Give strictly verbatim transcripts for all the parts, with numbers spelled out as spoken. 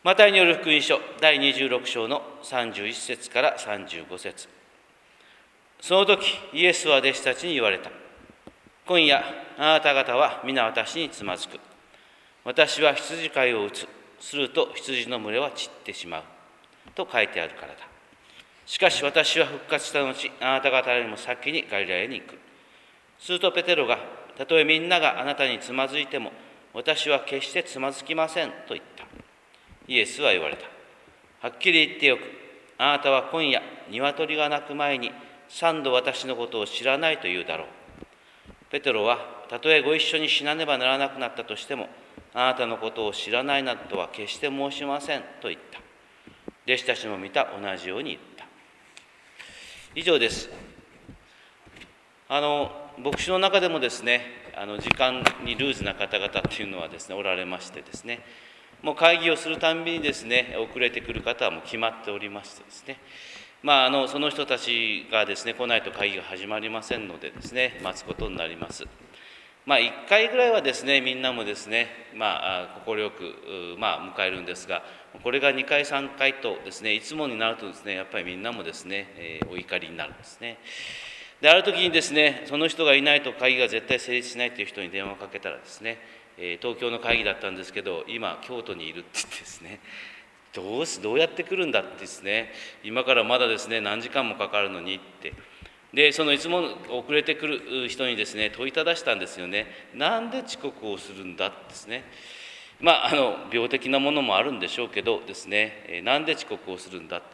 マタイによる福音書だいにじゅうろく章のさんじゅういち節からさんじゅうご節。その時イエスは弟子たちに言われた。今夜あなた方は皆私につまずく。私は羊飼いを打つ。すると羊の群れは散ってしまう。と書いてあるからだ。しかし私は復活した後、あなた方よりも先にガリラヤに行く。するとペテロが、たとえみんながあなたにつまずいても、私は決してつまずきませんと言った。イエスは言われた。はっきり言ってよく、あなたは今夜、鶏が鳴く前に三度私のことを知らないと言うだろう。ペテロは、たとえご一緒に死なねばならなくなったとしても、あなたのことを知らないなどとは決して申しませんと言った。弟子たちも見た同じように言った。以上です。あの牧師の中でもですね、あの時間にルーズな方々っていうのはですね、おられましてですね、もう会議をするたんびにですね、遅れてくる方はもう決まっておりましてですね、まあ、あのその人たちがですね来ないと会議が始まりませんのでですね、待つことになります。まあ、いっかいぐらいはですね、みんなもですね、まあ、快く、まあ、迎えるんですが、これがにかいさんかいとですね、いつもになるとですね、やっぱりみんなもですね、えー、お怒りになるんですね。で、ある時にですね、その人がいないと会議が絶対成立しないという人に電話をかけたらですね、えー、東京の会議だったんですけど、今京都にいるって言ってですね、どうすどうやって来るんだってですね、今からまだですね何時間もかかるのにって、でそのいつも遅れてくる人にですね問いただしたんですよね。なんで遅刻をするんだってですね、まああの病的なものもあるんでしょうけどですね、なんで遅刻をするんだって、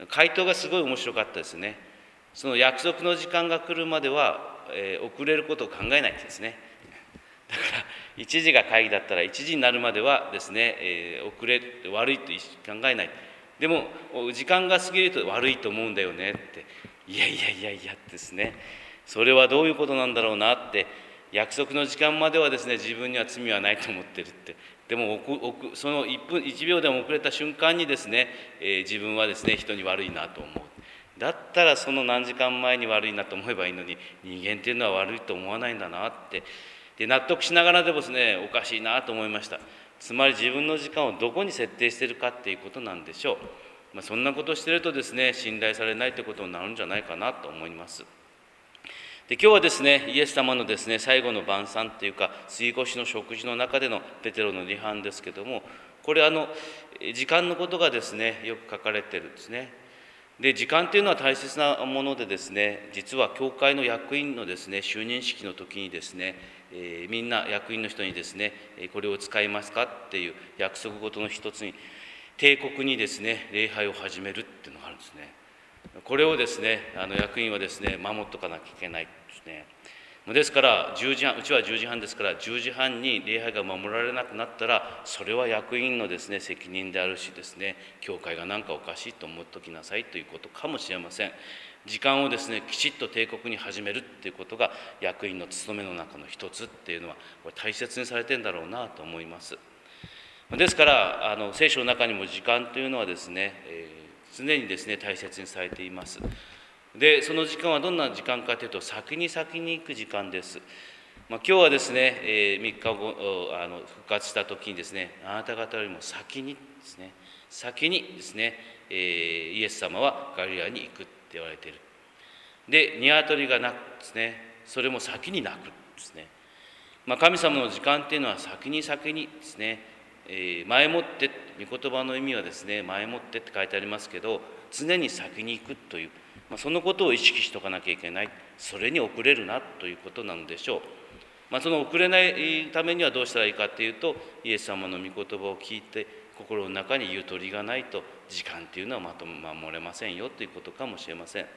回答がすごい面白かったですね。その約束の時間が来るまでは、えー、遅れることを考えないんですね。だからいちじが会議だったらいちじになるまではですね、えー、遅れ悪いと考えない。でも時間が過ぎると悪いと思うんだよねって、いやいやいやいやですね、それはどういうことなんだろうなって、約束の時間まではですね自分には罪はないと思ってるって、でもそのいっぷんいちびょうでも遅れた瞬間にですね、えー、自分はですね人に悪いなと思う。だったらその何時間前に悪いなと思えばいいのに、人間っていうのは悪いと思わないんだなって、で納得しながらでもですね、おかしいなと思いました。つまり自分の時間をどこに設定しているかっていうことなんでしょう。まあ、そんなことをしているとですね、信頼されないということになるんじゃないかなと思います。で今日はですね、イエス様のですね最後の晩餐というか過ぎ越しの食事の中でのペテロの離反ですけども、これあの時間のことがですねよく書かれているんですね。で時間というのは大切なものでですね、実は教会の役員のですね就任式の時にですね、えー、みんな役員の人にですね、これを使いますかっていう約束事の一つに、帝国にですね礼拝を始めるっていうのがあるんですね。これをですねあの役員はですね守っとかなきゃいけないですね。ですからじゅうじはん、うちはじゅうじはんですから、じゅうじはんに礼拝が守られなくなったら、それは役員のですね責任であるしですね、教会が何かおかしいと思っときなさいということかもしれません。時間をですねきちっと帝国に始めるっていうことが役員の務めの中の一つっていうのは、これ大切にされてんだろうなと思います。ですからあの聖書の中にも時間というのはですね、えー、常にですね大切にされています。でその時間はどんな時間かというと、先に先に行く時間です。まあ、今日はですね、えー、みっかごあの復活した時にですね、あなた方よりも先にですね先にですね、えー、イエス様はガリラヤに行くって言われている。で鶏が鳴くですね、それも先に鳴くですね。まあ、神様の時間っていうのは先に先にですね、えー、前もって御言葉の意味はですね、前もってって書いてありますけど、常に先に行くという、まあ、そのことを意識しておかなきゃいけない。それに遅れるなということなのでしょう。まあ、その遅れないためにはどうしたらいいかというと、イエス様の御言葉を聞いて心の中にゆとりがないと時間というのはまと守れませんよということかもしれません。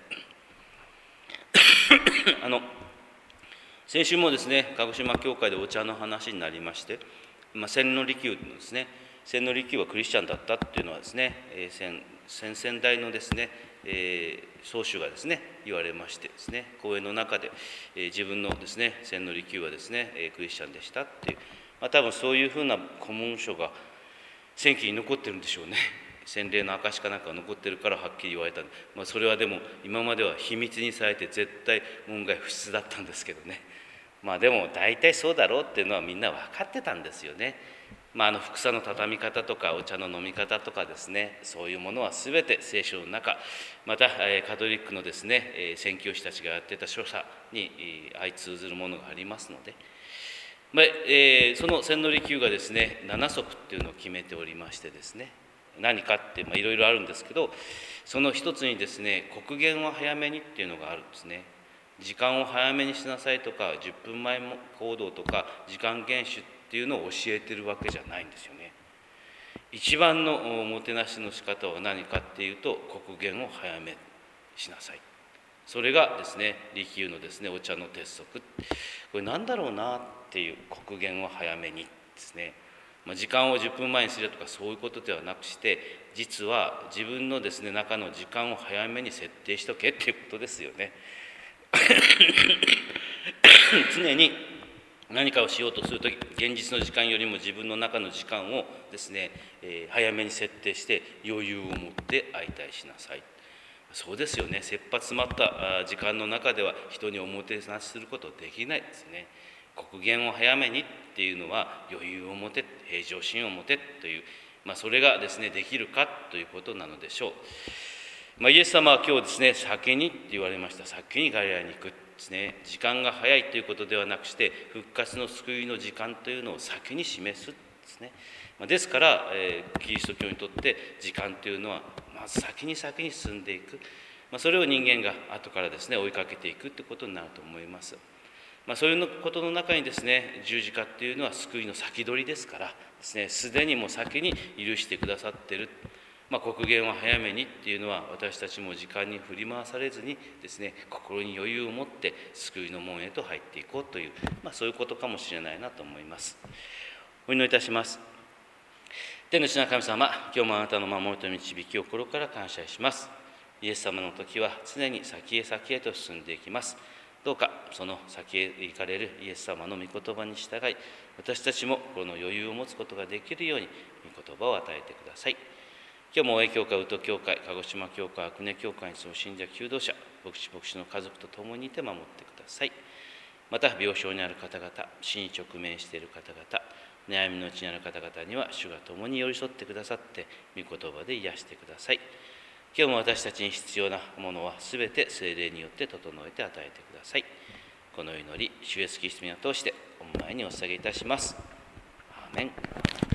あの先週もですね、鹿児島教会でお茶の話になりまして、まあ、千利休のですね、千利休はクリスチャンだったっていうのはですね、えー、先先代のですね、えー、宗主がですね言われましてですね、講演の中で、えー、自分のですね千利休はですね、えー、クリスチャンでしたっていう、まあ、多分そういうふうな古文書が戦記に残ってるんでしょうね。洗礼の証かなんかが残ってるからはっきり言われた、まあ、それはでも今までは秘密にされて絶対門外不出だったんですけどね。まあでも大体そうだろうっていうのはみんな分かってたんですよね。 まあ、あの服紗の畳み方とかお茶の飲み方とかですね、そういうものは全て聖書の中、またカトリックのですね宣教師たちがやってた書者に相通ずるものがありますので、まあえー、その千利休がですねなな則っていうのを決めておりましてですね、何かっていろいろあるんですけど、その一つにですね刻限は早めにっていうのがあるんですね。時間を早めにしなさいとか、じゅっぷんまえ行動とか時間厳守っていうのを教えてるわけじゃないんですよね。一番のおもてなしの仕方は何かっていうと、刻限を早めしなさい。それがですね利休のですねお茶の鉄則、これ何だろうなっていう、刻限を早めにですね、まあ、時間をじゅっぷんまえにするとかそういうことではなくして、実は自分のですね中の時間を早めに設定しとけっていうことですよね。常に何かをしようとするとき、現実の時間よりも自分の中の時間をですね、えー、早めに設定して余裕を持って相対しなさい。そうですよね。切羽詰まった時間の中では人におもてなしすることできないですね。刻限を早めにっていうのは余裕を持て、平常心を持てという、まあ、それがですねできるかということなのでしょう。まあ、イエス様は今日ですね、先にって言われました。先にガリラヤに行くですね。時間が早いということではなくして、復活の救いの時間というのを先に示すですね。まあ、ですから、えー、キリスト教にとって時間というのはまず先に先に進んでいく、まあ、それを人間が後からですね追いかけていくということになると思います。まあ、そういうことの中にですね、十字架っていうのは救いの先取りですからですね、すでにもう先に許してくださっている。まあ、刻限は早めにっていうのは、私たちも時間に振り回されずにですね、心に余裕を持って救いの門へと入っていこうという、まあ、そういうことかもしれないなと思います。お祈りいたします。天の父な神様、今日もあなたの守りと導きを心から感謝します。イエス様の時は常に先へ先へと進んでいきます。どうかその先へ行かれるイエス様の御言葉に従い、私たちもこの余裕を持つことができるように御言葉を与えてください。今日も大江教会、宇都教会、鹿児島教会、阿久根教会に住む信者求道者、牧師牧師の家族と共にいて守ってください。また病床にある方々、死に直面している方々、悩みのうちにある方々には主が共に寄り添ってくださって、御言葉で癒してください。今日も私たちに必要なものはすべて聖霊によって整えて与えてください。この祈り、主イエスキリストに通してお前にお捧げいたします。アーメン。